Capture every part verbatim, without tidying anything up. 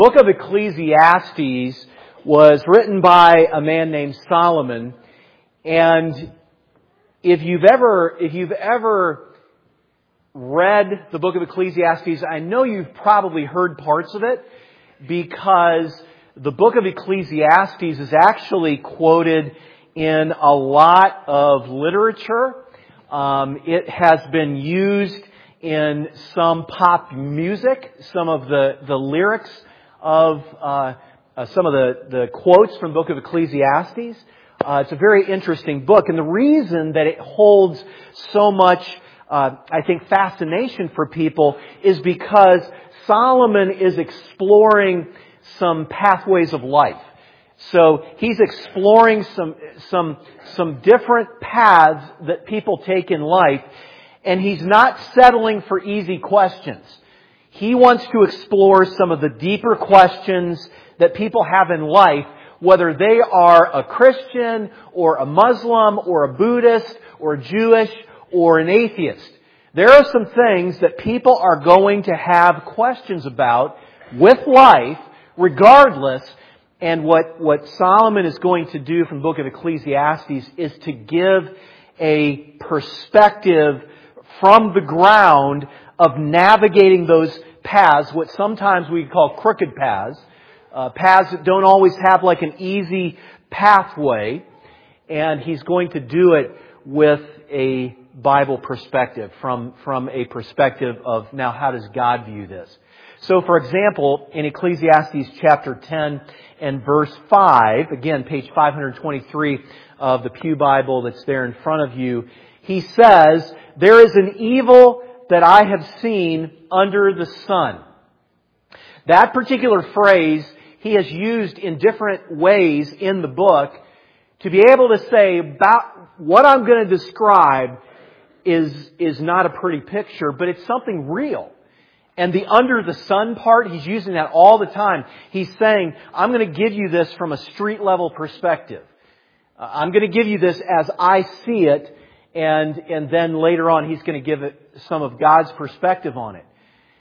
Book of Ecclesiastes was written by a man named Solomon, and if you've ever if you've ever read the book of Ecclesiastes, I know you've probably heard parts of it, because the book of Ecclesiastes is actually quoted in a lot of literature. Um, it has been used in some pop music, some of the, the lyrics of uh, uh, some of the, the quotes from the book of Ecclesiastes. Uh, it's a very interesting book, and the reason that it holds so much, uh, I think, fascination for people is because Solomon is exploring some pathways of life. So he's exploring some some some different paths that people take in life, and he's not settling for easy questions. He wants to explore some of the deeper questions that people have in life, whether they are a Christian or a Muslim or a Buddhist or Jewish or an atheist. There are some things that people are going to have questions about with life, regardless. And what, what Solomon is going to do from the book of Ecclesiastes is to give a perspective from the ground of navigating those paths, what sometimes we call crooked paths, uh, paths that don't always have like an easy pathway. And he's going to do it with a Bible perspective, from, from a perspective of, now, how does God view this? So, for example, in Ecclesiastes chapter ten and verse five, again, page five twenty-three of the Pew Bible that's there in front of you, he says, "There is an evil that I have seen under the sun." That particular phrase he has used in different ways in the book to be able to say, about what I'm going to describe is, is not a pretty picture, but it's something real. And the under the sun part, he's using that all the time. He's saying, I'm going to give you this from a street level perspective. Uh, I'm going to give you this as I see it. And, and then later on, he's going to give it some of God's perspective on it.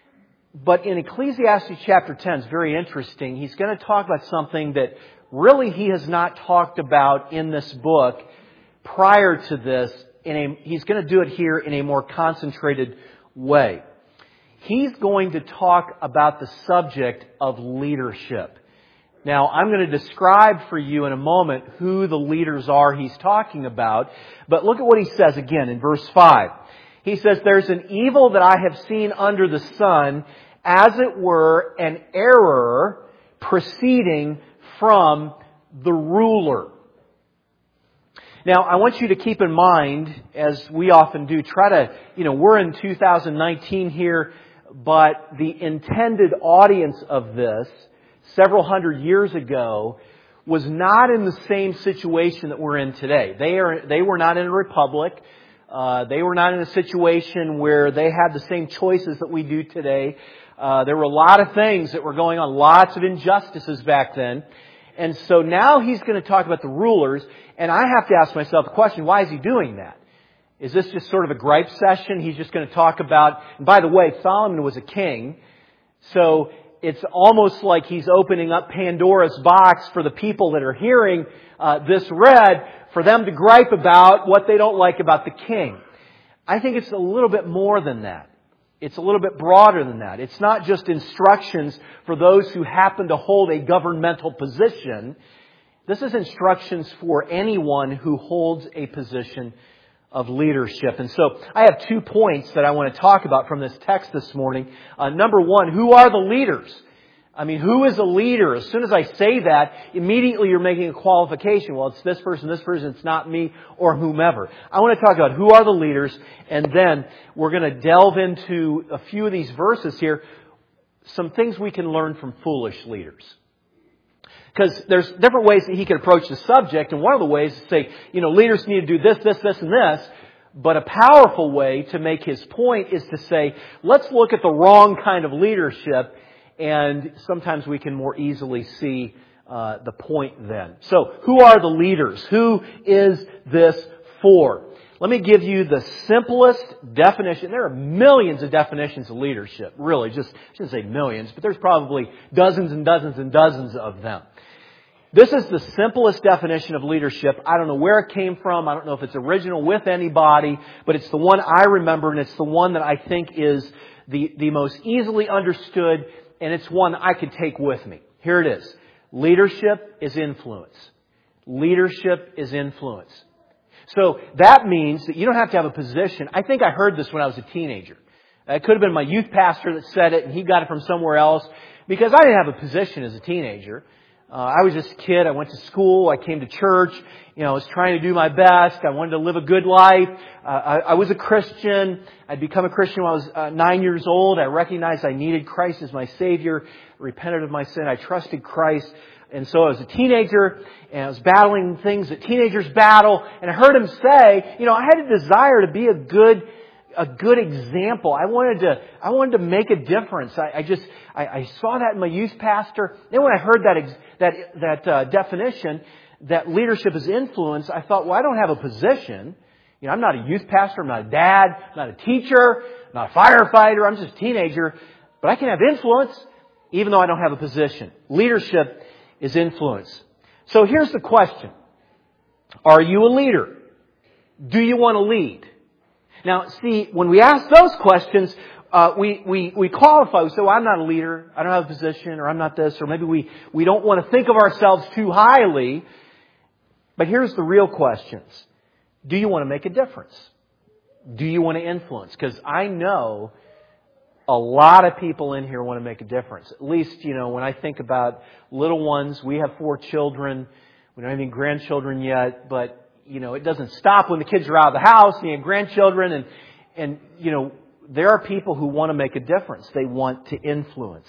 But in Ecclesiastes chapter ten, it's very interesting. He's going to talk about something that really he has not talked about in this book prior to this. In a, he's going to do it here in a more concentrated way. He's going to talk about the subject of leadership. Now, I'm going to describe for you in a moment who the leaders are he's talking about. But look at what he says again in verse five. He says, "There's an evil that I have seen under the sun, as it were an error proceeding from the ruler." Now, I want you to keep in mind, as we often do, try to, you know, we're in two thousand nineteen here, but the intended audience of this several hundred years ago was not in the same situation that we're in today. They are, they were not in a republic. Uh, they were not in a situation where they had the same choices that we do today. Uh, there were a lot of things that were going on, lots of injustices back then. And so now he's going to talk about the rulers, and I have to ask myself the question, why is he doing that? Is this just sort of a gripe session? He's just going to talk about, and by the way, Solomon was a king, so it's almost like he's opening up Pandora's box for the people that are hearing uh, this read, for them to gripe about what they don't like about the king. I think it's a little bit more than that. It's a little bit broader than that. It's not just instructions for those who happen to hold a governmental position. This is instructions for anyone who holds a position of leadership. And so I have two points that I want to talk about from this text this morning. Uh, number one, who are the leaders? I mean, who is a leader? As soon as I say that, immediately you're making a qualification. Well, it's this person, this person, it's not me, or whomever. I want to talk about who are the leaders, and then we're going to delve into a few of these verses here, some things we can learn from foolish leaders. Because there's different ways that he can approach the subject, and one of the ways is to say, you know, leaders need to do this, this, this, and this. But a powerful way to make his point is to say, let's look at the wrong kind of leadership, and sometimes we can more easily see uh, the point then. So, who are the leaders? Who is this for? Let me give you the simplest definition. There are millions of definitions of leadership, really. Just, I shouldn't say millions, but there's probably dozens and dozens and dozens of them. This is the simplest definition of leadership. I don't know where it came from. I don't know if it's original with anybody, but it's the one I remember, and it's the one that I think is the, the most easily understood, and it's one I could take with me. Here it is. Leadership is influence. Leadership is influence. So that means that you don't have to have a position. I think I heard this when I was a teenager. It could have been my youth pastor that said it, and he got it from somewhere else, because I didn't have a position as a teenager. Uh, I was just a kid. I went to school. I came to church. You know, I was trying to do my best. I wanted to live a good life. Uh, I, I was a Christian. I'd become a Christian when I was uh, nine years old. I recognized I needed Christ as my Savior. I repented of my sin. I trusted Christ. And so I was a teenager, and I was battling things that teenagers battle. And I heard him say, you know, I had a desire to be a good a good example. I wanted to, I wanted to make a difference. I, I just, I, I saw that in my youth pastor. Then when I heard that, ex, that, that uh, definition, that leadership is influence, I thought, well, I don't have a position. You know, I'm not a youth pastor. I'm not a dad. I'm not a teacher. I'm not a firefighter. I'm just a teenager. But I can have influence even though I don't have a position. Leadership is influence. So here's the question. Are you a leader? Do you want to lead? Now, see, when we ask those questions, uh, we, we, we qualify. We say, well, I'm not a leader. I don't have a position, or I'm not this, or maybe we, we don't want to think of ourselves too highly. But here's the real questions. Do you want to make a difference? Do you want to influence? Because I know a lot of people in here want to make a difference. At least, you know, when I think about little ones, we have four children. We don't have any grandchildren yet, but you know, it doesn't stop when the kids are out of the house and you have grandchildren, and, and, you know, there are people who want to make a difference. They want to influence.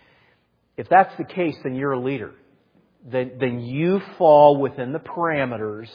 If that's the case, then you're a leader. Then, then you fall within the parameters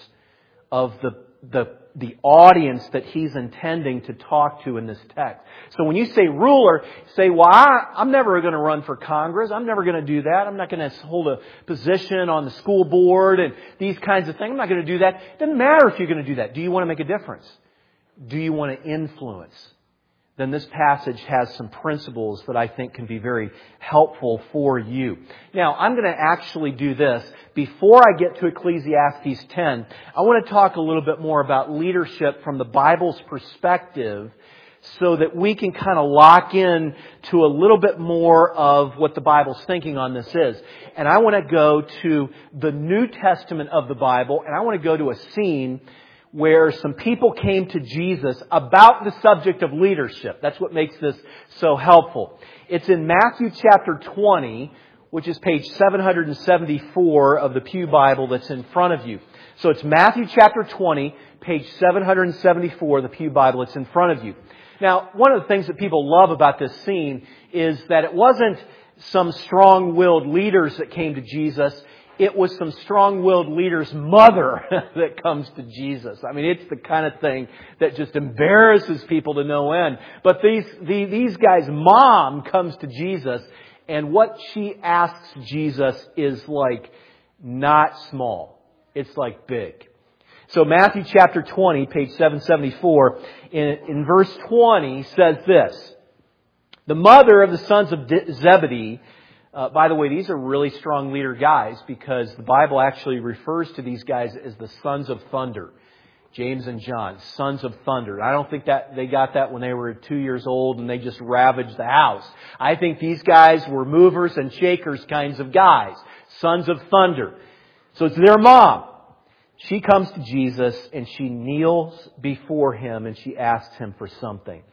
of the, the, the audience that he's intending to talk to in this text. So when you say ruler, say, well, I, I'm never going to run for Congress. I'm never going to do that. I'm not going to hold a position on the school board and these kinds of things. I'm not going to do that. It doesn't matter if you're going to do that. Do you want to make a difference? Do you want to influence? Then this passage has some principles that I think can be very helpful for you. Now, I'm going to actually do this. Before I get to Ecclesiastes ten, I want to talk a little bit more about leadership from the Bible's perspective so that we can kind of lock in to a little bit more of what the Bible's thinking on this is. And I want to go to the New Testament of the Bible, and I want to go to a scene where some people came to Jesus about the subject of leadership. That's what makes this so helpful. It's in Matthew chapter twenty, which is page seven seventy-four of the Pew Bible that's in front of you. So it's Matthew chapter twenty, page seven seventy-four of the Pew Bible that's in front of you. Now, one of the things that people love about this scene is that it wasn't some strong-willed leaders that came to Jesus. It was some strong-willed leader's mother that comes to Jesus. I mean, it's the kind of thing that just embarrasses people to no end. But these, the, these guys' mom comes to Jesus, and what she asks Jesus is like not small. It's like big. So Matthew chapter twenty, page seven seventy-four, in, in verse twenty says this. The mother of the sons of Zebedee, Uh, by the way, these are really strong leader guys because the Bible actually refers to these guys as the sons of thunder. James and John, sons of thunder. I don't think that they got that when they were two years old and they just ravaged the house. I think these guys were movers and shakers kinds of guys. Sons of thunder. So it's their mom. She comes to Jesus and she kneels before him and she asks him for something.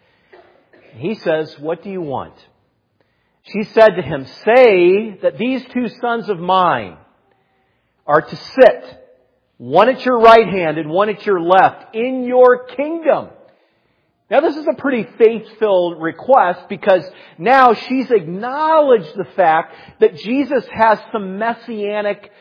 He says, "What do you want?" She said to him, "Say that these two sons of mine are to sit, one at your right hand and one at your left, in your kingdom." Now this is a pretty faith-filled request because now she's acknowledged the fact that Jesus has some messianic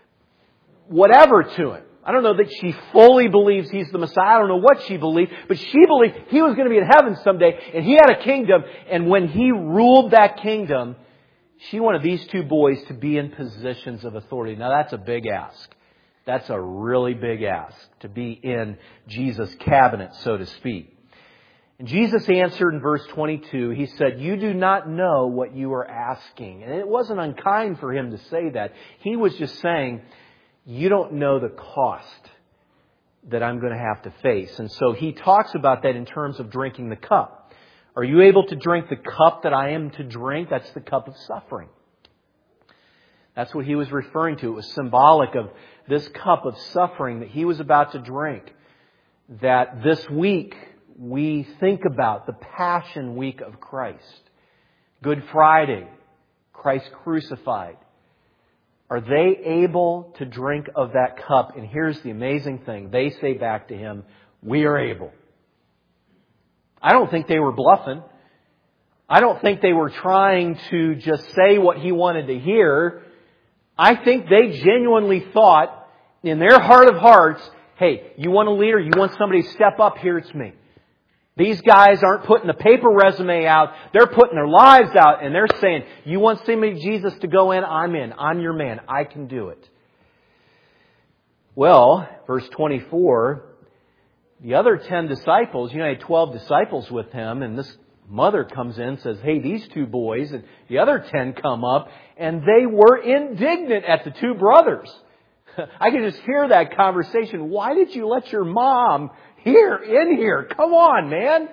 whatever to him. I don't know that she fully believes He's the Messiah. I don't know what she believed, but she believed He was going to be in heaven someday and He had a kingdom. And when He ruled that kingdom, she wanted these two boys to be in positions of authority. Now that's a big ask. That's a really big ask, to be in Jesus' cabinet, so to speak. And Jesus answered in verse twenty-two, He said, "You do not know what you are asking." And it wasn't unkind for Him to say that. He was just saying, you don't know the cost that I'm going to have to face. And so He talks about that in terms of drinking the cup. Are you able to drink the cup that I am to drink? That's the cup of suffering. That's what He was referring to. It was symbolic of this cup of suffering that He was about to drink. That this week we think about the Passion Week of Christ. Good Friday, Christ crucified. Are they able to drink of that cup? And here's the amazing thing. They say back to Him, "We are able." I don't think they were bluffing. I don't think they were trying to just say what He wanted to hear. I think they genuinely thought in their heart of hearts, hey, you want a leader? You want somebody to step up? Here it's me. These guys aren't putting a paper resume out. They're putting their lives out and they're saying, you want somebody Jesus to go in? I'm in. I'm your man. I can do it. Well, verse twenty-four, the other ten disciples, you know, he had twelve disciples with Him, and this mother comes in and says, hey, these two boys, and the other ten come up, and they were indignant at the two brothers. I can just hear that conversation. Why did you let your mom here, in here? Come on, man.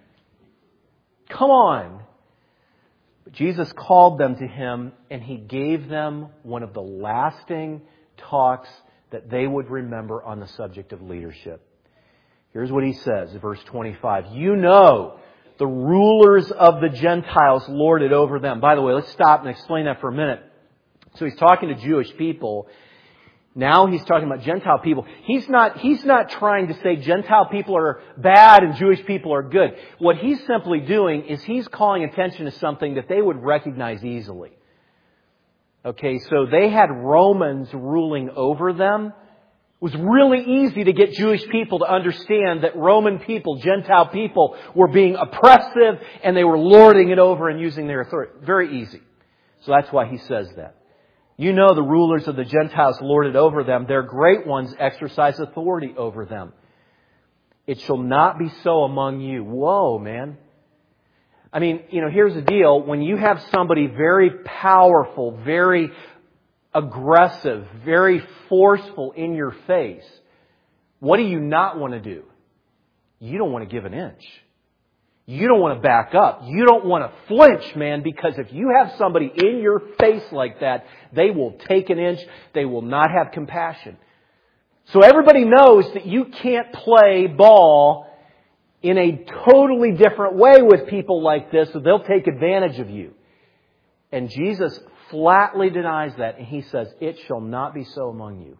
Come on. But Jesus called them to Him, and He gave them one of the lasting talks that they would remember on the subject of leadership. Here's what He says, verse twenty-five. You know the rulers of the Gentiles lord it over them. By the way, let's stop and explain that for a minute. So He's talking to Jewish people. Now He's talking about Gentile people. He's not, he's not trying to say Gentile people are bad and Jewish people are good. What He's simply doing is He's calling attention to something that they would recognize easily. Okay, so they had Romans ruling over them. It was really easy to get Jewish people to understand that Roman people, Gentile people, were being oppressive and they were lording it over and using their authority. Very easy. So that's why He says that. You know the rulers of the Gentiles lord it over them. Their great ones exercise authority over them. It shall not be so among you. Whoa, man. I mean, you know, here's the deal. When you have somebody very powerful, very aggressive, very forceful in your face, what do you not want to do? You don't want to give an inch. You don't want to back up. You don't want to flinch, man, because if you have somebody in your face like that, they will take an inch. They will not have compassion. So everybody knows that you can't play ball in a totally different way with people like this, so they'll take advantage of you. And Jesus flatly denies that, and He says, it shall not be so among you.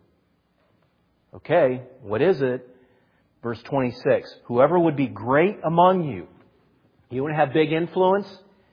Okay, what is it? Verse twenty-six, whoever would be great among you, you want to have big influence?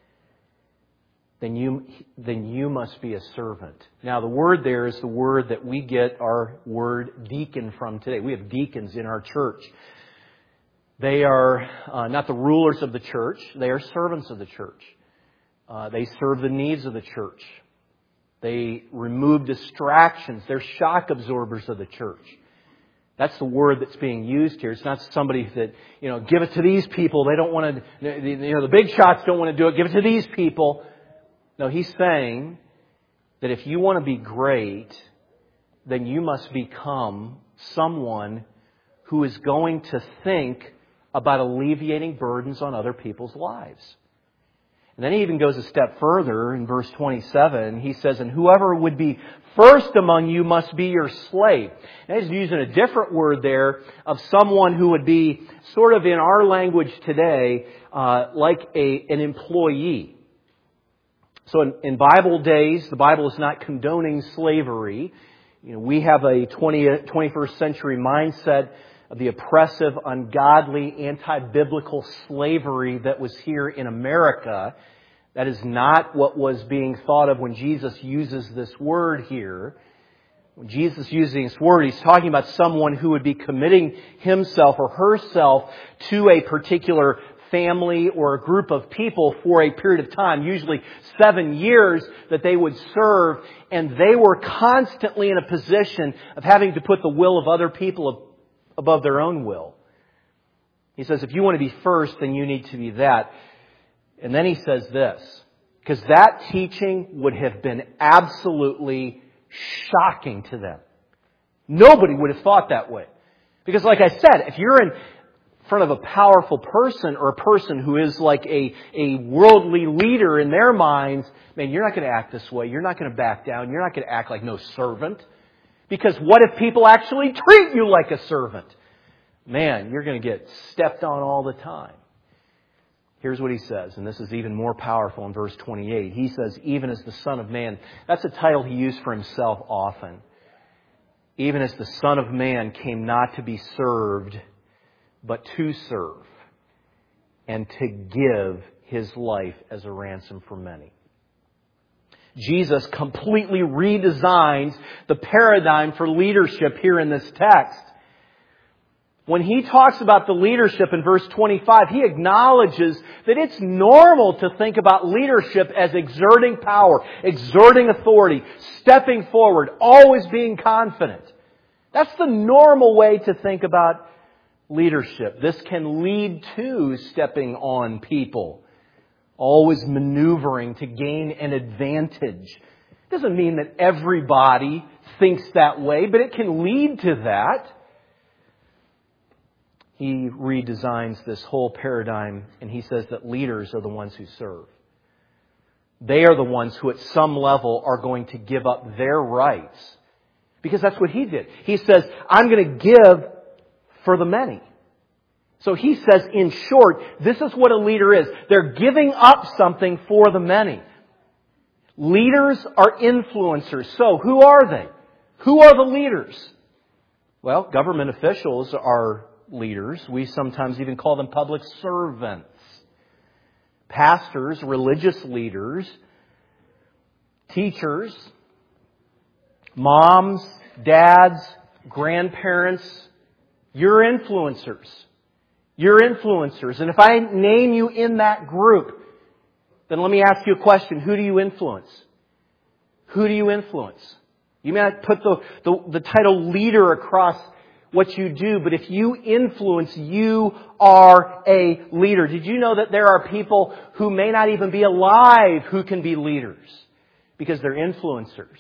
Then you, then you must be a servant. Now the word there is the word that we get our word deacon from today. We have deacons in our church. They are uh, not the rulers of the church. They are servants of the church. Uh, they serve the needs of the church. They remove distractions. They're shock absorbers of the church. That's the word that's being used here. It's not somebody that, you know, give it to these people. They don't want to, you know, the big shots don't want to do it. Give it to these people. No, He's saying that if you want to be great, then you must become someone who is going to think about alleviating burdens on other people's lives. And then He even goes a step further in verse twenty-seven. He says, and whoever would be first among you must be your slave. And He's using a different word there of someone who would be sort of in our language today, uh, like a, an employee. So in, in Bible days, the Bible is not condoning slavery. You know, we have a twentieth, twenty-first century mindset of the oppressive, ungodly, anti-biblical slavery that was here in America. That is not what was being thought of when Jesus uses this word here. When Jesus using this word, He's talking about someone who would be committing himself or herself to a particular family or a group of people for a period of time, usually seven years that they would serve, and they were constantly in a position of having to put the will of other people above their own will. He says, if you want to be first, then you need to be that. And then he says this, because that teaching would have been absolutely shocking to them. Nobody would have thought that way. Because like I said, if you're in front of a powerful person or a person who is like a, a worldly leader in their minds, man, you're not going to act this way. You're not going to back down. You're not going to act like no servant. Because what if people actually treat you like a servant? Man, you're going to get stepped on all the time. Here's what he says, and this is even more powerful in verse twenty-eight. He says, even as the Son of Man, that's a title he used for himself often. Even as the Son of Man came not to be served, but to serve, and to give His life as a ransom for many. Jesus completely redesigns the paradigm for leadership here in this text. When He talks about the leadership in verse twenty-five, He acknowledges that it's normal to think about leadership as exerting power, exerting authority, stepping forward, always being confident. That's the normal way to think about leadership. This can lead to stepping on people, always maneuvering to gain an advantage. It doesn't mean that everybody thinks that way, but it can lead to that. He redesigns this whole paradigm, and he says that leaders are the ones who serve. They are the ones who at some level are going to give up their rights. Because that's what He did. He says, I'm going to give for the many. So He says, in short, this is what a leader is. They're giving up something for the many. Leaders are influencers. So who are they? Who are the leaders? Well, government officials are leaders. We sometimes even call them public servants. Pastors, religious leaders, teachers, moms, dads, grandparents, you're influencers. You're influencers. And if I name you in that group, then let me ask you a question. Who do you influence? Who do you influence? You may not put the, the, the title leader across what you do, but if you influence, you are a leader. Did you know that there are people who may not even be alive who can be leaders because they're influencers?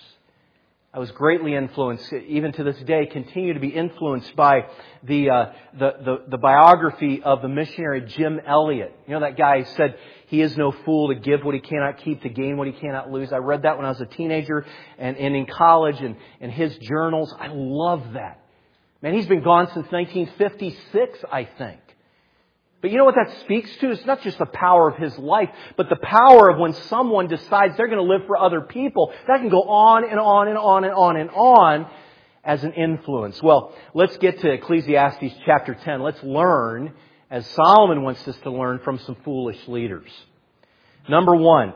I was greatly influenced, even to this day, continue to be influenced by the, uh, the, the, the biography of the missionary Jim Elliot. You know that guy who said, he is no fool to give what he cannot keep, to gain what he cannot lose. I read that when I was a teenager and, and in college and, and his journals. I love that. Man, he's been gone since nineteen fifty-six, I think. But you know what that speaks to? It's not just the power of his life, but the power of when someone decides they're going to live for other people. That can go on and on and on and on and on as an influence. Well, let's get to Ecclesiastes chapter ten. Let's learn, as Solomon wants us to learn, from some foolish leaders. Number one.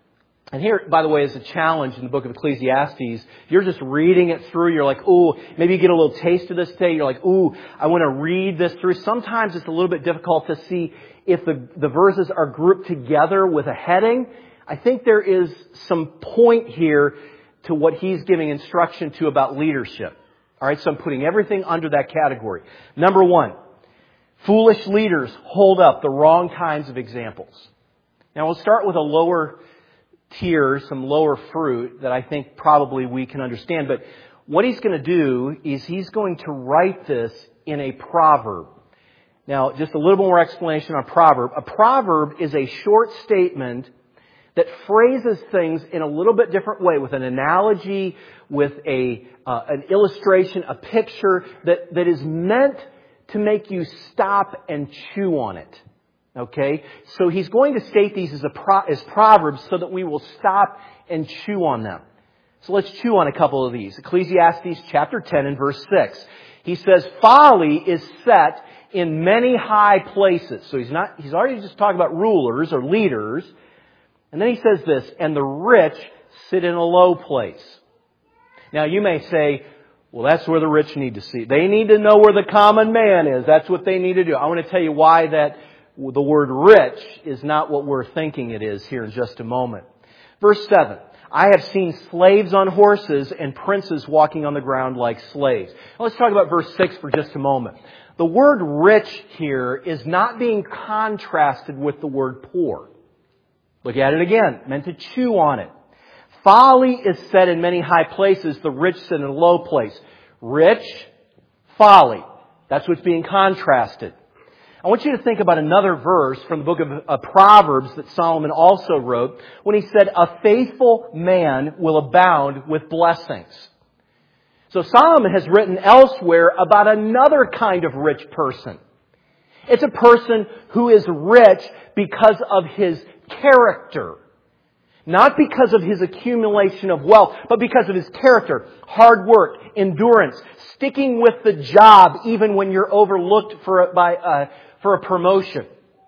And here, by the way, is a challenge in the book of Ecclesiastes. You're just reading it through. You're like, ooh, maybe you get a little taste of this today. You're like, ooh, I want to read this through. Sometimes it's a little bit difficult to see if the, the verses are grouped together with a heading. I think there is some point here to what he's giving instruction to about leadership. All right, so I'm putting everything under that category. Number one, foolish leaders hold up the wrong kinds of examples. Now, we'll start with a lower tier, some lower fruit that I think probably we can understand. But what he's going to do is he's going to write this in a proverb. Now, just a little more explanation on proverb. A proverb is a short statement that phrases things in a little bit different way, with an analogy, with a uh, an illustration, a picture that, that is meant to make you stop and chew on it. Okay, so he's going to state these as, a pro- as proverbs so that we will stop and chew on them. So let's chew on a couple of these. Ecclesiastes chapter ten and verse six. He says, folly is set in many high places. So he's not, he's already just talking about rulers or leaders. And then he says this, and the rich sit in a low place. Now you may say, well, that's where the rich need to see. They need to know where the common man is. That's what they need to do. I want to tell you why that the word rich is not what we're thinking it is here in just a moment. Verse seven. I have seen slaves on horses and princes walking on the ground like slaves. Now let's talk about verse six for just a moment. The word rich here is not being contrasted with the word poor. Look at it again. Meant to chew on it. Folly is said in many high places. The rich sit in a low place. Rich, folly. That's what's being contrasted. I want you to think about another verse from the book of uh, Proverbs that Solomon also wrote when he said, a faithful man will abound with blessings. So Solomon has written elsewhere about another kind of rich person. It's a person who is rich because of his character. Not because of his accumulation of wealth, but because of his character, hard work, endurance, sticking with the job even when you're overlooked for a, by uh, for a promotion.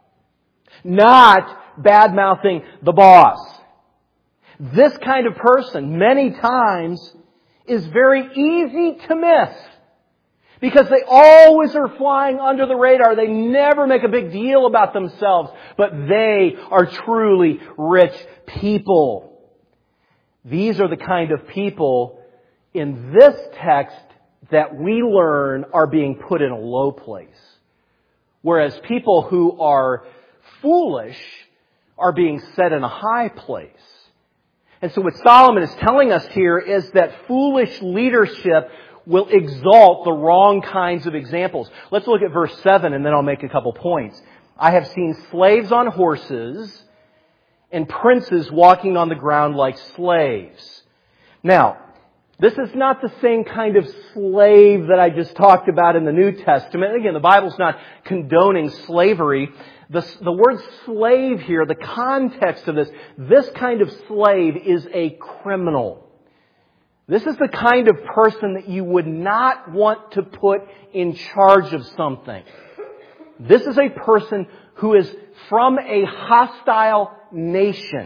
Not bad-mouthing the boss. This kind of person, many times, is very easy to miss. Because they always are flying under the radar. They never make a big deal about themselves. But they are truly rich people. These are the kind of people in this text that we learn are being put in a low place. Whereas people who are foolish are being set in a high place. And so what Solomon is telling us here is that foolish leadership will exalt the wrong kinds of examples. Let's look at verse seven and then I'll make a couple points. I have seen slaves on horses and princes walking on the ground like slaves. Now, this is not the same kind of slave that I just talked about in the New Testament. Again, the Bible's not condoning slavery. The, the word slave here, the context of this, this kind of slave is a criminal. This is the kind of person that you would not want to put in charge of something. This is a person who is from a hostile nation.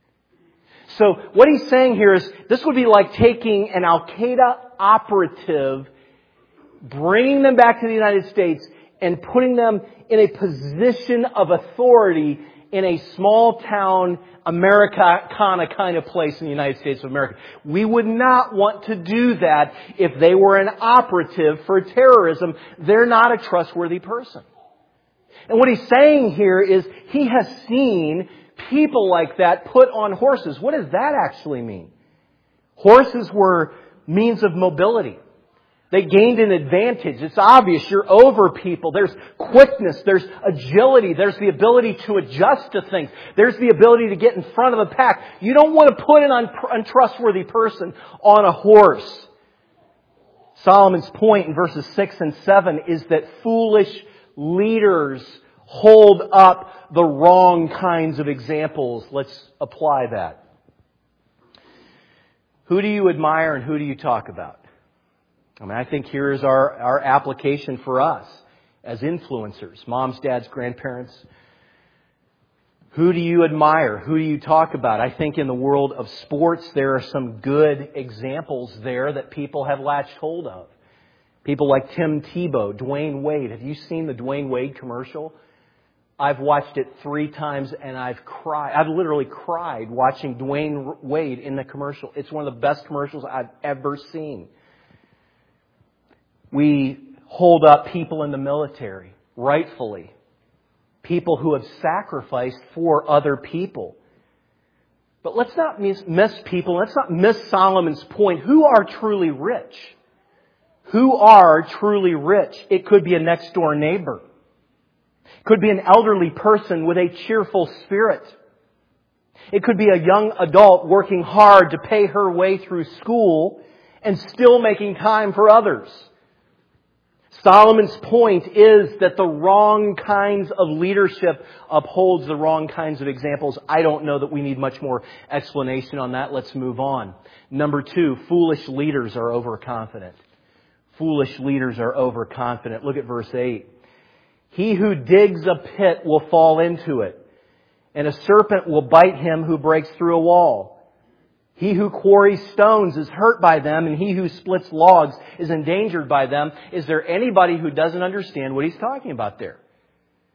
So what he's saying here is this would be like taking an Al-Qaeda operative, bringing them back to the United States, and putting them in a position of authority in a small town Americana kind of place in the United States of America. We would not want to do that if they were an operative for terrorism. They're not a trustworthy person. And what he's saying here is he has seen people like that put on horses. What does that actually mean? Horses were means of mobility. They gained an advantage. It's obvious. You're over people. There's quickness. There's agility. There's the ability to adjust to things. There's the ability to get in front of the pack. You don't want to put an untrustworthy person on a horse. Solomon's point in verses six and seven is that foolish leaders hold up the wrong kinds of examples. Let's apply that. Who do you admire and who do you talk about? I mean, I think here is our, our application for us as influencers, moms, dads, grandparents. Who do you admire? Who do you talk about? I think in the world of sports, there are some good examples there that people have latched hold of. People like Tim Tebow, Dwayne Wade. Have you seen the Dwayne Wade commercial? I've watched it three times and I've cried. I've literally cried watching Dwayne Wade in the commercial. It's one of the best commercials I've ever seen. We hold up people in the military, rightfully. People who have sacrificed for other people. But let's not miss, miss people. Let's not miss Solomon's point. Who are truly rich? Who are truly rich? It could be a next door neighbor. It could be an elderly person with a cheerful spirit. It could be a young adult working hard to pay her way through school and still making time for others. Solomon's point is that the wrong kinds of leadership upholds the wrong kinds of examples. I don't know that we need much more explanation on that. Let's move on. Number two, foolish leaders are overconfident. Foolish leaders are overconfident. Look at verse eight. He who digs a pit will fall into it, and a serpent will bite him who breaks through a wall. He who quarries stones is hurt by them, and he who splits logs is endangered by them. Is there anybody who doesn't understand what he's talking about there?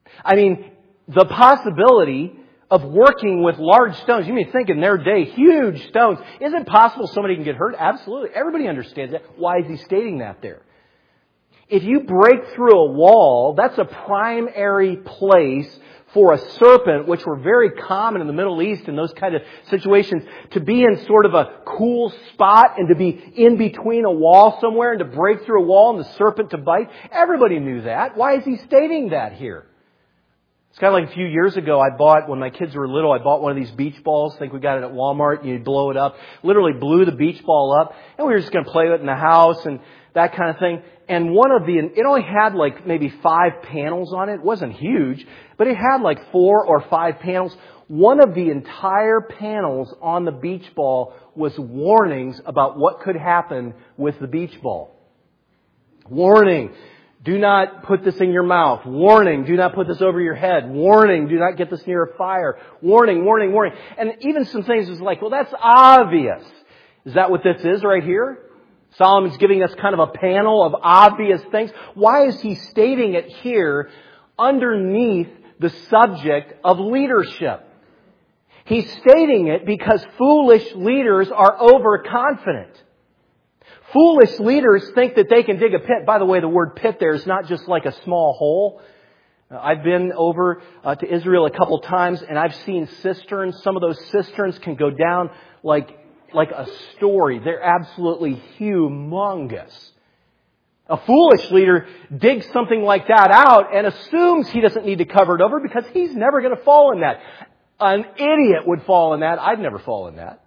I mean, the possibility of working with large stones. You may think in their day, huge stones. Is it possible somebody can get hurt? Absolutely. Everybody understands that. Why is he stating that there? If you break through a wall, that's a primary place for a serpent, which were very common in the Middle East in those kind of situations, to be in sort of a cool spot and to be in between a wall somewhere and to break through a wall and the serpent to bite. Everybody knew that. Why is he stating that here? It's kind of like a few years ago, I bought, when my kids were little, I bought one of these beach balls. I think we got it at Walmart, and you blow it up. Literally blew the beach ball up, and we were just going to play with it in the house and that kind of thing. And one of the, it only had like maybe five panels on it. It wasn't huge, but it had like four or five panels. One of the entire panels on the beach ball was warnings about what could happen with the beach ball. Warning. Do not put this in your mouth. Warning, do not put this over your head. Warning, do not get this near a fire. Warning, warning, warning. And even some things is like, well, that's obvious. Is that what this is right here? Solomon's giving us kind of a panel of obvious things. Why is he stating it here underneath the subject of leadership? He's stating it because foolish leaders are overconfident. Foolish leaders think that they can dig a pit. By the way, the word pit there is not just like a small hole. I've been over uh, to Israel a couple times, and I've seen cisterns. Some of those cisterns can go down like, like a story. They're absolutely humongous. A foolish leader digs something like that out and assumes he doesn't need to cover it over because he's never going to fall in that. An idiot would fall in that. I'd never fall in that.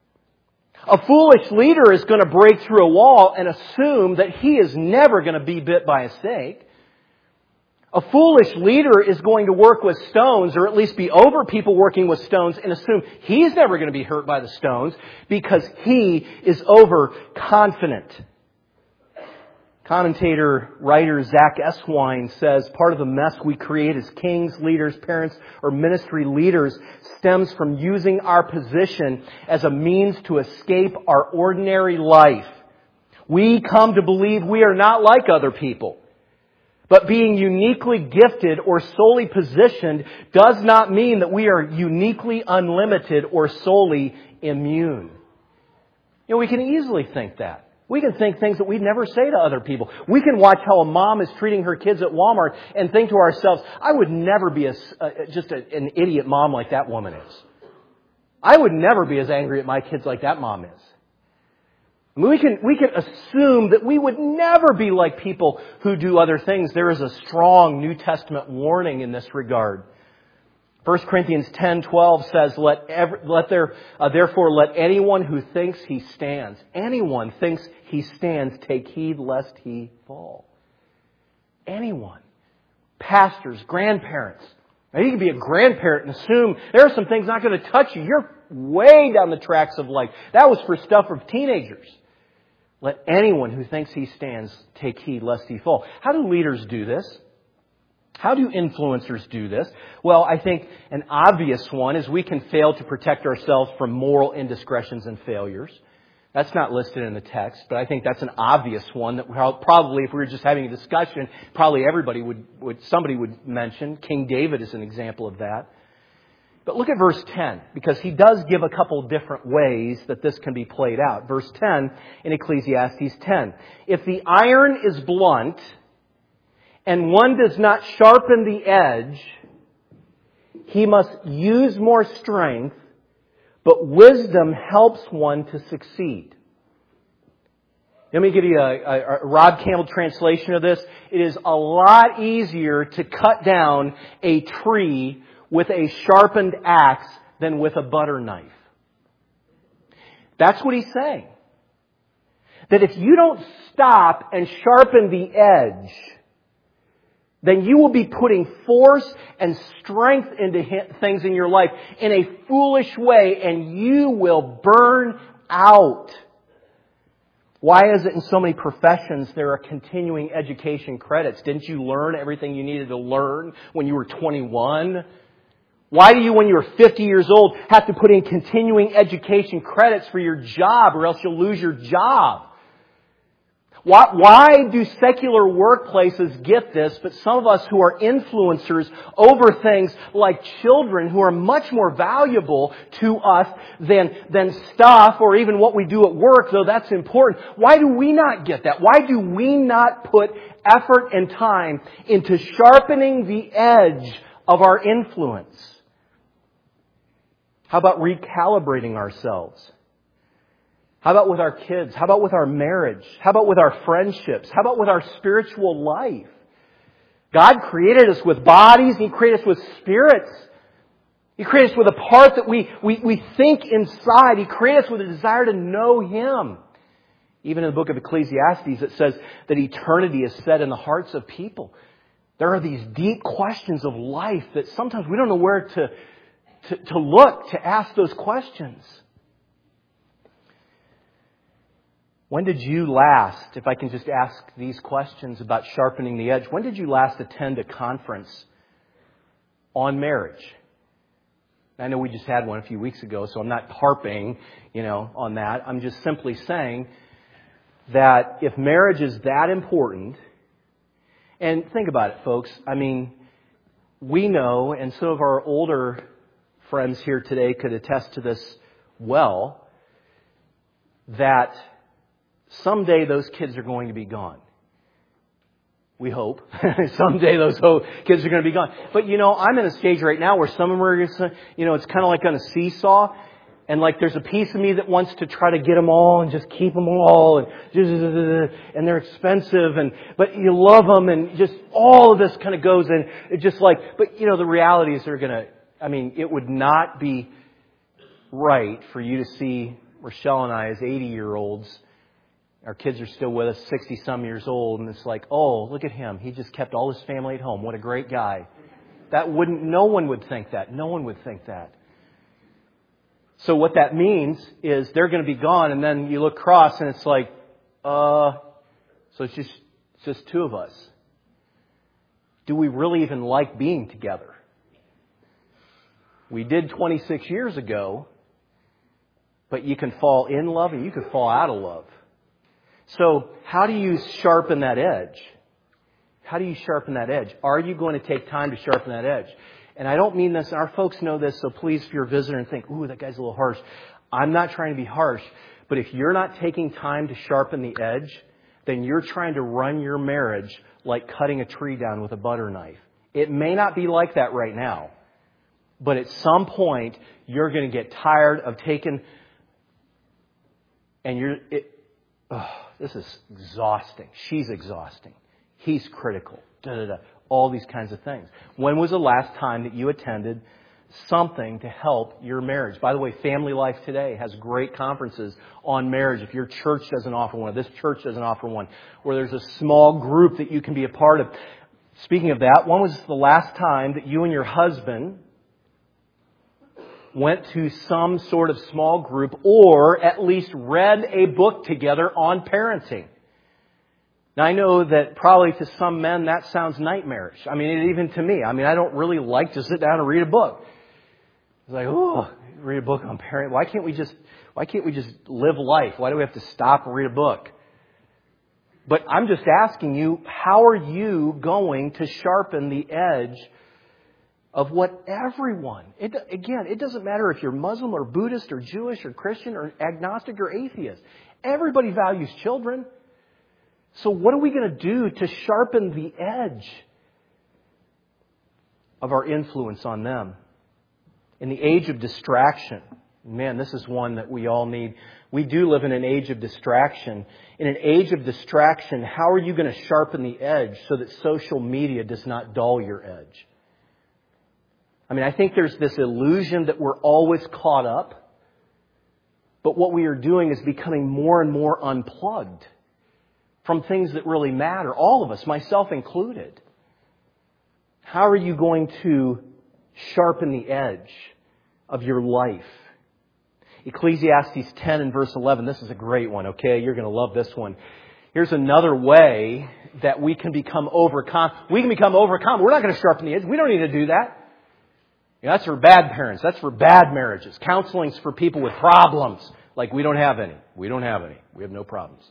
A foolish leader is going to break through a wall and assume that he is never going to be bit by a snake. A foolish leader is going to work with stones, or at least be over people working with stones, and assume he's never going to be hurt by the stones because he is overconfident. Commentator, writer Zach Eswine says, part of the mess we create as kings, leaders, parents, or ministry leaders stems from using our position as a means to escape our ordinary life. We come to believe we are not like other people. But being uniquely gifted or solely positioned does not mean that we are uniquely unlimited or solely immune. You know, we can easily think that. We can think things that we'd never say to other people. We can watch how a mom is treating her kids at Walmart and think to ourselves, I would never be a, uh, just a, an idiot mom like that woman is. I would never be as angry at my kids like that mom is. I mean, we can, we can assume that we would never be like people who do other things. There is a strong New Testament warning in this regard. First Corinthians ten twelve says, "Let every, let there uh, therefore let anyone who thinks he stands, anyone thinks he stands, take heed lest he fall." Anyone, pastors, grandparents. Now you can be a grandparent and assume there are some things not going to touch you. You're way down the tracks of life. That was for stuff of teenagers. Let anyone who thinks he stands take heed lest he fall. How do leaders do this? How do influencers do this? Well, I think an obvious one is we can fail to protect ourselves from moral indiscretions and failures. That's not listed in the text, but I think that's an obvious one that probably, if we were just having a discussion, probably everybody would, would somebody would mention. King David is an example of that. But look at verse ten, because he does give a couple different ways that this can be played out. Verse ten in Ecclesiastes ten. If the iron is blunt, and one does not sharpen the edge, he must use more strength, but wisdom helps one to succeed. Let me give you a, a, a Rob Campbell translation of this. It is a lot easier to cut down a tree with a sharpened axe than with a butter knife. That's what he's saying. That if you don't stop and sharpen the edge, then you will be putting force and strength into things in your life in a foolish way, and you will burn out. Why is it in so many professions there are continuing education credits? Didn't you learn everything you needed to learn when you were twenty-one? Why do you, when you're fifty years old, have to put in continuing education credits for your job, or else you'll lose your job? Why, why do secular workplaces get this, but some of us who are influencers over things like children who are much more valuable to us than, than stuff or even what we do at work, though that's important. Why do we not get that? Why do we not put effort and time into sharpening the edge of our influence? How about recalibrating ourselves? How about with our kids? How about with our marriage? How about with our friendships? How about with our spiritual life? God created us with bodies. He created us with spirits. He created us with a part that we, we, we think inside. He created us with a desire to know Him. Even in the book of Ecclesiastes, it says that eternity is set in the hearts of people. There are these deep questions of life that sometimes we don't know where to, to, to look to ask those questions. When did you last, if I can just ask these questions about sharpening the edge, when did you last attend a conference on marriage? I know we just had one a few weeks ago, so I'm not harping, you know, on that. I'm just simply saying that if marriage is that important, and think about it, folks, I mean, we know, and some of our older friends here today could attest to this well, that someday those kids are going to be gone. We hope. Someday those kids are going to be gone. But you know, I'm in a stage right now where some of them are, you know, it's kind of like on a seesaw. And like there's a piece of me that wants to try to get them all and just keep them all. And, and they're expensive. And but you love them. And just all of this kind of goes in. It's just like, but you know, the reality is they're going to, I mean, it would not be right for you to see Rochelle and I as eighty-year-olds. Our kids are still with us, sixty-some years old, and it's like, oh, look at him. He just kept all his family at home. What a great guy. That wouldn't, no one would think that. No one would think that. So what that means is they're going to be gone, and then you look across, and it's like, uh, so it's just, it's just two of us. Do we really even like being together? We did twenty-six years ago, but you can fall in love and you can fall out of love. So how do you sharpen that edge? How do you sharpen that edge? Are you going to take time to sharpen that edge? And I don't mean this, our folks know this, so please, if you're a visitor and think, ooh, that guy's a little harsh. I'm not trying to be harsh, but if you're not taking time to sharpen the edge, then you're trying to run your marriage like cutting a tree down with a butter knife. It may not be like that right now, but at some point, you're going to get tired of taking, and you're, it, oh, this is exhausting. She's exhausting. He's critical. Da, da, da. All these kinds of things. When was the last time that you attended something to help your marriage? By the way, Family Life Today has great conferences on marriage. If your church doesn't offer one, if this church doesn't offer one, where there's a small group that you can be a part of. Speaking of that, when was the last time that you and your husband went to some sort of small group or at least read a book together on parenting? Now, I know that probably to some men that sounds nightmarish. I mean, even to me. I mean, I don't really like to sit down and read a book. It's like, oh, read a book on parenting. Why can't we just, why can't we just live life? Why do we have to stop and read a book? But I'm just asking you, how are you going to sharpen the edge of what everyone, it, again, it doesn't matter if you're Muslim or Buddhist or Jewish or Christian or agnostic or atheist. Everybody values children. So what are we going to do to sharpen the edge of our influence on them? In the age of distraction, man, this is one that we all need. We do live in an age of distraction. In an age of distraction, how are you going to sharpen the edge so that social media does not dull your edge? I mean, I think there's this illusion that we're always caught up. But what we are doing is becoming more and more unplugged from things that really matter. All of us, myself included. How are you going to sharpen the edge of your life? Ecclesiastes ten and verse eleven. This is a great one, okay? You're going to love this one. Here's another way that we can become overcome. We can become overcome. We're not going to sharpen the edge. We don't need to do that. You know, that's for bad parents. That's for bad marriages. Counseling's for people with problems. Like we don't have any. We don't have any. We have no problems.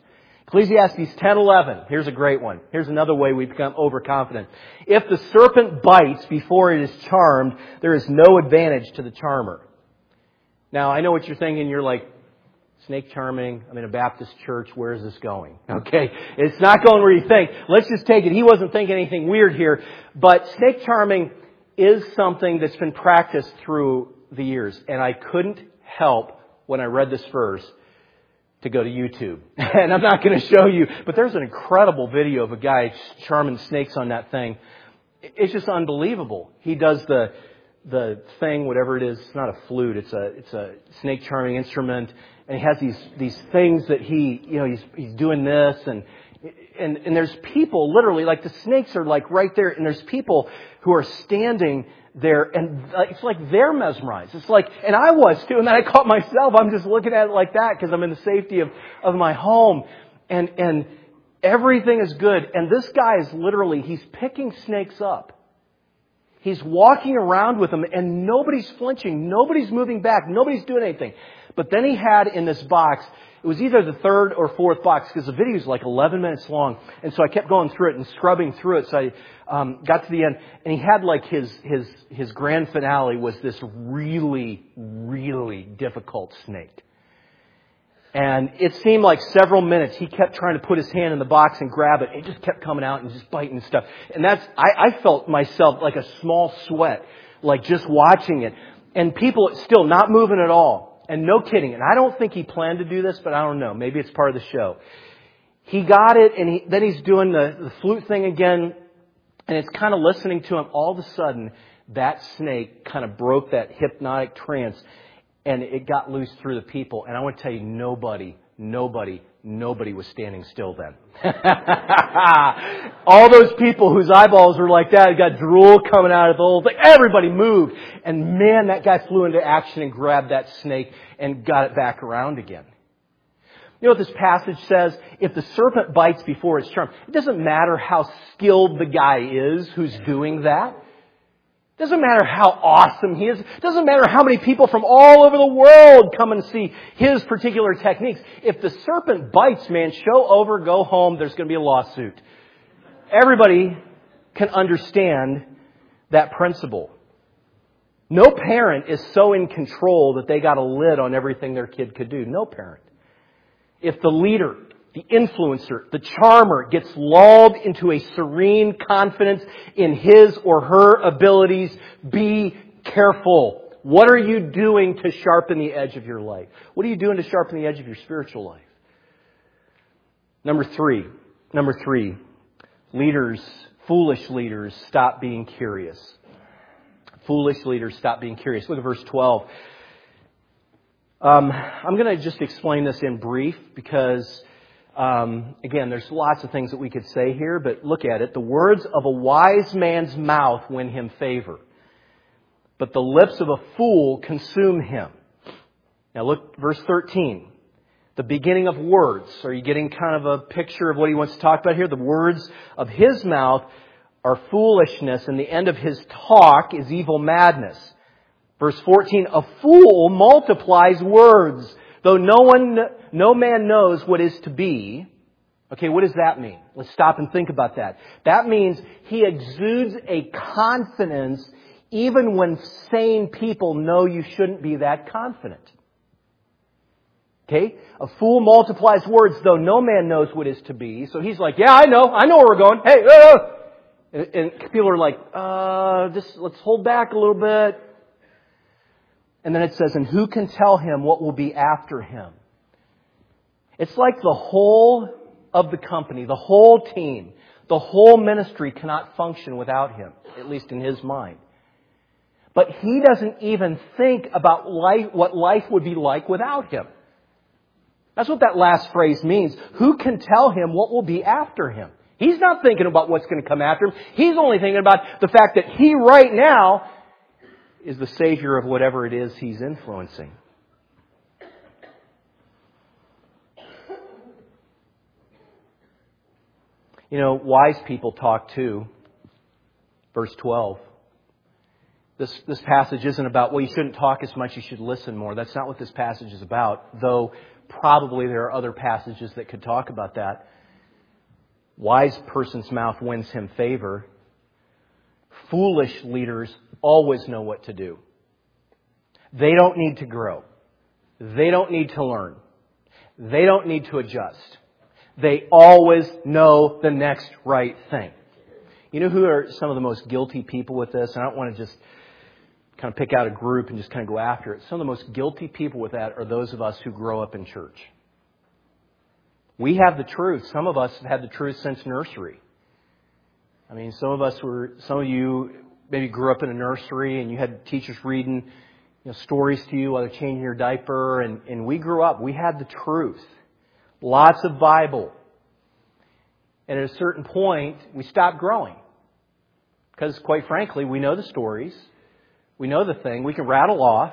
Ecclesiastes ten eleven. Here's a great one. Here's another way we become overconfident. If the serpent bites before it is charmed, there is no advantage to the charmer. Now, I know what you're thinking. You're like, snake charming, I'm in a Baptist church, where is this going? Okay, it's not going where you think. Let's just take it. He wasn't thinking anything weird here. But snake charming is something that's been practiced through the years. And I couldn't help, when I read this verse, to go to YouTube. And I'm not going to show you, but there's an incredible video of a guy charming snakes on that thing. It's just unbelievable. He does the the thing, whatever it is. It's not a flute. It's a it's a snake charming instrument. And he has these these things that he, you know, he's he's doing this, and and and there's people literally, like the snakes are like right there, and there's people who are standing there, and it's like they're mesmerized. It's like, and I was too, and then I caught myself. I'm just looking at it like that because I'm in the safety of of my home, and and everything is good. And this guy is literally, he's picking snakes up. He's walking around with them, and nobody's flinching, nobody's moving back, nobody's doing anything. But then he had in this box, it was either the third or fourth box, because the video is like eleven minutes long. And so I kept going through it and scrubbing through it. So I um, got to the end, and he had like his his his grand finale was this really, really difficult snake. And it seemed like several minutes he kept trying to put his hand in the box and grab it. It just kept coming out and just biting and stuff. And that's, I, I felt myself like a small sweat, like just watching it. And people still not moving at all. And no kidding. And I don't think he planned to do this, but I don't know. Maybe it's part of the show. He got it, and he, then he's doing the, the flute thing again. And it's kind of listening to him. All of a sudden, that snake kind of broke that hypnotic trance. And it got loose through the people. And I want to tell you, nobody, nobody, nobody was standing still then. All those people whose eyeballs were like that, got drool coming out of the whole thing. Everybody moved. And man, that guy flew into action and grabbed that snake and got it back around again. You know what this passage says? If the serpent bites before it's charmed, it doesn't matter how skilled the guy is who's doing that. Doesn't matter how awesome he is. Doesn't matter how many people from all over the world come and see his particular techniques. If the serpent bites, man, show over, go home, there's going to be a lawsuit. Everybody can understand that principle. No parent is so in control that they got a lid on everything their kid could do. No parent. If the leader, the influencer, the charmer gets lulled into a serene confidence in his or her abilities, be careful. What are you doing to sharpen the edge of your life? What are you doing to sharpen the edge of your spiritual life? Number three. Number three. Leaders, foolish leaders, stop being curious. Foolish leaders stop being curious. Look at verse twelve. Um, I'm going to just explain this in brief because Um, again, there's lots of things that we could say here, but look at it. The words of a wise man's mouth win him favor, but the lips of a fool consume him. Now look, verse thirteen. The beginning of words. Are you getting kind of a picture of what he wants to talk about here? The words of his mouth are foolishness, and the end of his talk is evil madness. Verse fourteen. A fool multiplies words, though no one, no man knows what is to be. Okay, what does that mean? Let's stop and think about that. That means he exudes a confidence even when sane people know you shouldn't be that confident. Okay? A fool multiplies words, though no man knows what is to be. So he's like, yeah, I know. I know where we're going. Hey, uh! and, and people are like, uh, just let's hold back a little bit. And then it says, and who can tell him what will be after him? It's like the whole of the company, the whole team, the whole ministry cannot function without him, at least in his mind. But he doesn't even think about life, what life would be like without him. That's what that last phrase means. Who can tell him what will be after him? He's not thinking about what's going to come after him. He's only thinking about the fact that he right now is the savior of whatever it is he's influencing. You know, wise people talk too. Verse twelve. This, this passage isn't about, well, you shouldn't talk as much, you should listen more. That's not what this passage is about. Though probably there are other passages that could talk about that. Wise person's mouth wins him favor. Foolish leaders always know what to do. They don't need to grow. They don't need to learn. They don't need to adjust. They always know the next right thing. You know who are some of the most guilty people with this? And I don't want to just kind of pick out a group and just kind of go after it. Some of the most guilty people with that are those of us who grow up in church. We have the truth. Some of us have had the truth since nursery. I mean, some of us were, some of you maybe grew up in a nursery and you had teachers reading, you know, stories to you while they're changing your diaper. And, and we grew up. We had the truth. Lots of Bible. And at a certain point, we stopped growing. Because quite frankly, we know the stories. We know the thing. We can rattle off.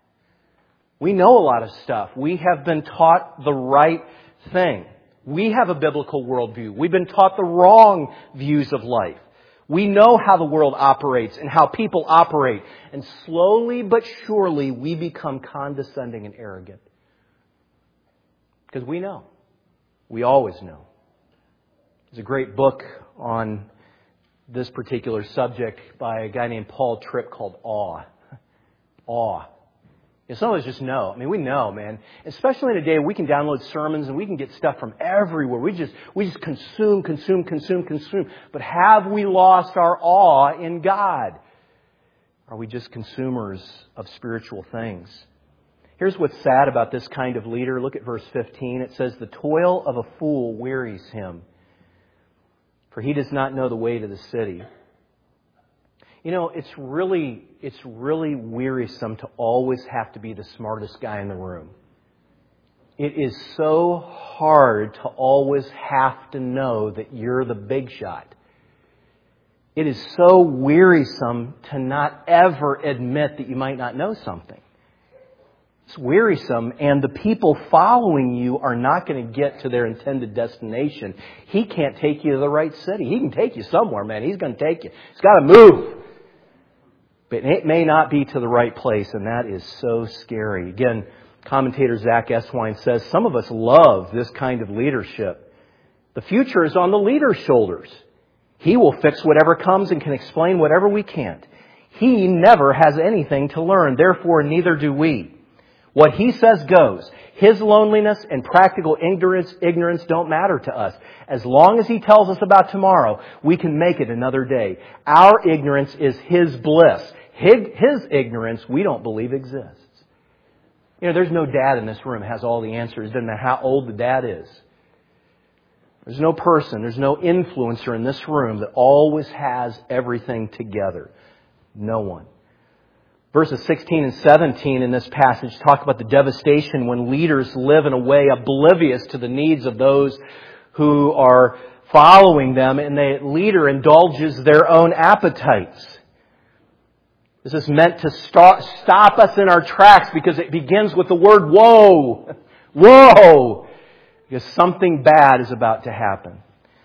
We know a lot of stuff. We have been taught the right thing. We have a biblical worldview. We've been taught the wrong views of life. We know how the world operates and how people operate. And slowly but surely, we become condescending and arrogant. Because we know. We always know. There's a great book on this particular subject by a guy named Paul Tripp called Awe. Awe. And some of us just know. I mean, we know, man. Especially in a day we can download sermons and we can get stuff from everywhere. We just we just consume, consume, consume, consume. But have we lost our awe in God? Are we just consumers of spiritual things? Here's what's sad about this kind of leader. Look at verse fifteen. It says, "The toil of a fool wearies him, for he does not know the way to the city." You know, it's really, it's really wearisome to always have to be the smartest guy in the room. It is so hard to always have to know that you're the big shot. It is so wearisome to not ever admit that you might not know something. It's wearisome, and the people following you are not going to get to their intended destination. He can't take you to the right city. He can take you somewhere, man. He's going to take you. He's got to move. But it may not be to the right place, and that is so scary. Again, commentator Zach Eswine says, some of us love this kind of leadership. The future is on the leader's shoulders. He will fix whatever comes and can explain whatever we can't. He never has anything to learn, therefore neither do we. What he says goes. His loneliness and practical ignorance, ignorance don't matter to us. As long as he tells us about tomorrow, we can make it another day. Our ignorance is his bliss. His, his ignorance, we don't believe exists. You know, there's no dad in this room that has all the answers. Doesn't matter how old the dad is. There's no person, there's no influencer in this room that always has everything together. No one. Verses sixteen and seventeen in this passage talk about the devastation when leaders live in a way oblivious to the needs of those who are following them, and the leader indulges their own appetites. This is meant to stop, stop us in our tracks because it begins with the word woe. Woe! Because something bad is about to happen.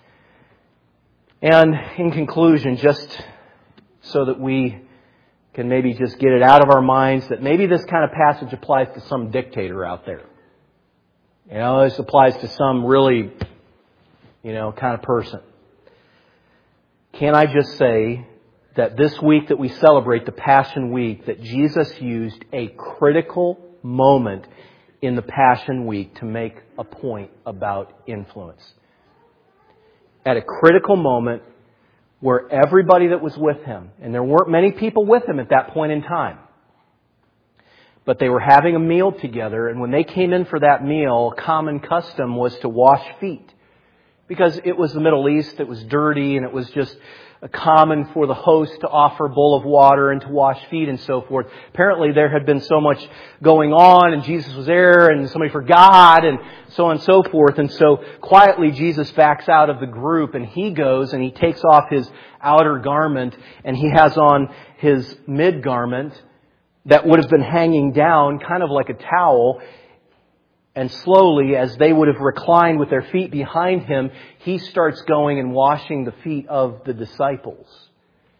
And in conclusion, just so that we can maybe just get it out of our minds that maybe this kind of passage applies to some dictator out there. You know, this applies to some really, you know, kind of person. Can I just say that this week that we celebrate the Passion Week, that Jesus used a critical moment in the Passion Week to make a point about influence. At a critical moment where everybody that was with him, and there weren't many people with him at that point in time, but they were having a meal together, and when they came in for that meal, common custom was to wash feet. Because it was the Middle East, it was dirty, and it was just common for the host to offer a bowl of water and to wash feet and so forth. Apparently there had been so much going on, and Jesus was there, and somebody forgot, and so on and so forth. And so quietly Jesus backs out of the group, and he goes and he takes off his outer garment, and he has on his mid garment that would have been hanging down, kind of like a towel. And slowly, as they would have reclined with their feet behind him, he starts going and washing the feet of the disciples.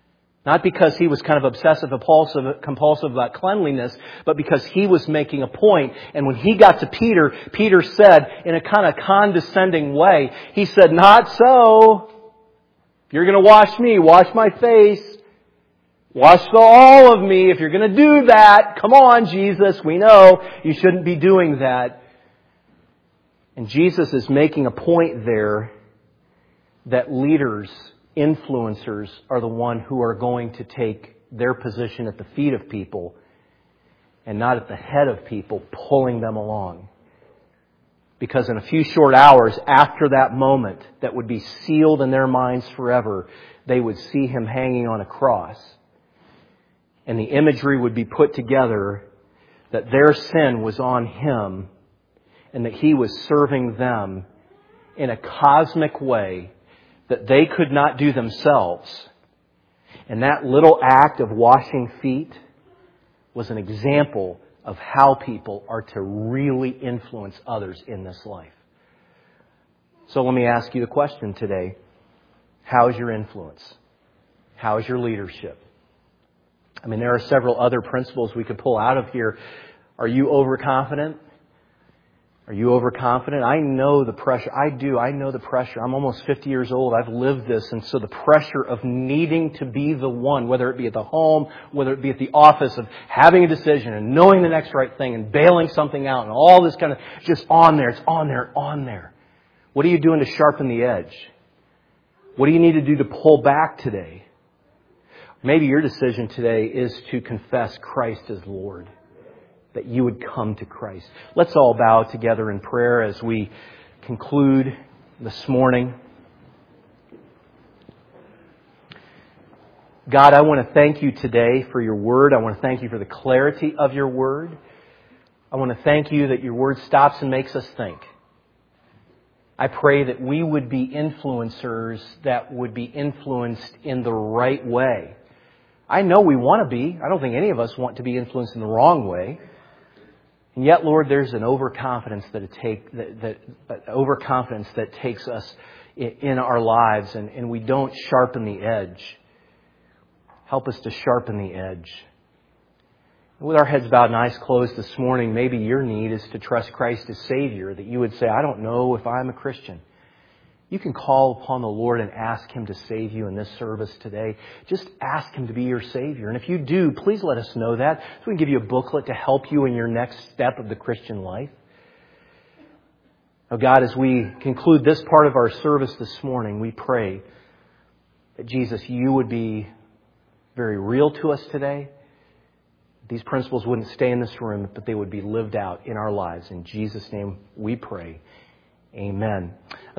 Not because he was kind of obsessive, compulsive, compulsive about cleanliness, but because he was making a point. And when he got to Peter, Peter said in a kind of condescending way, he said, "Not so. If you're going to wash me, wash my face. Wash the all of me. If you're going to do that, come on, Jesus. We know you shouldn't be doing that." And Jesus is making a point there that leaders, influencers, are the one who are going to take their position at the feet of people and not at the head of people, pulling them along. Because in a few short hours after that moment that would be sealed in their minds forever, they would see Him hanging on a cross. And the imagery would be put together that their sin was on Him and that He was serving them in a cosmic way that they could not do themselves. And that little act of washing feet was an example of how people are to really influence others in this life. So let me ask you the question today. How is your influence? How is your leadership? I mean, there are several other principles we could pull out of here. Are you overconfident? Are you overconfident? I know the pressure. I do. I know the pressure. I'm almost fifty years old. I've lived this. And so the pressure of needing to be the one, whether it be at the home, whether it be at the office, of having a decision and knowing the next right thing and bailing something out and all this kind of just on there. It's on there, on there. What are you doing to sharpen the edge? What do you need to do to pull back today? Maybe your decision today is to confess Christ as Lord. That you would come to Christ. Let's all bow together in prayer as we conclude this morning. God, I want to thank you today for your word. I want to thank you for the clarity of your word. I want to thank you that your word stops and makes us think. I pray that we would be influencers that would be influenced in the right way. I know we want to be. I don't think any of us want to be influenced in the wrong way. And yet, Lord, there's an overconfidence that it take that, that uh, overconfidence that takes us in, in our lives, and, and we don't sharpen the edge. Help us to sharpen the edge. With our heads bowed and eyes closed this morning, maybe your need is to trust Christ as Savior. That you would say, "I don't know if I'm a Christian." You can call upon the Lord and ask Him to save you in this service today. Just ask Him to be your Savior. And if you do, please let us know that, so we can give you a booklet to help you in your next step of the Christian life. Oh God, as we conclude this part of our service this morning, we pray that Jesus, you would be very real to us today. These principles wouldn't stay in this room, but they would be lived out in our lives. In Jesus' name we pray. Amen.